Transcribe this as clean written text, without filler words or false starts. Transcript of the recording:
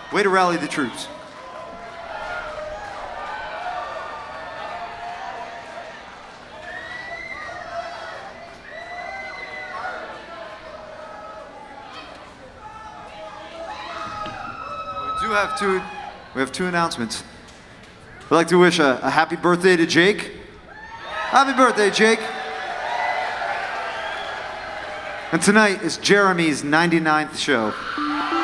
Way to rally the troops. We have two announcements. We'd like to wish a happy birthday to Jake. Happy birthday, Jake. And tonight is Jeremy's 99th show.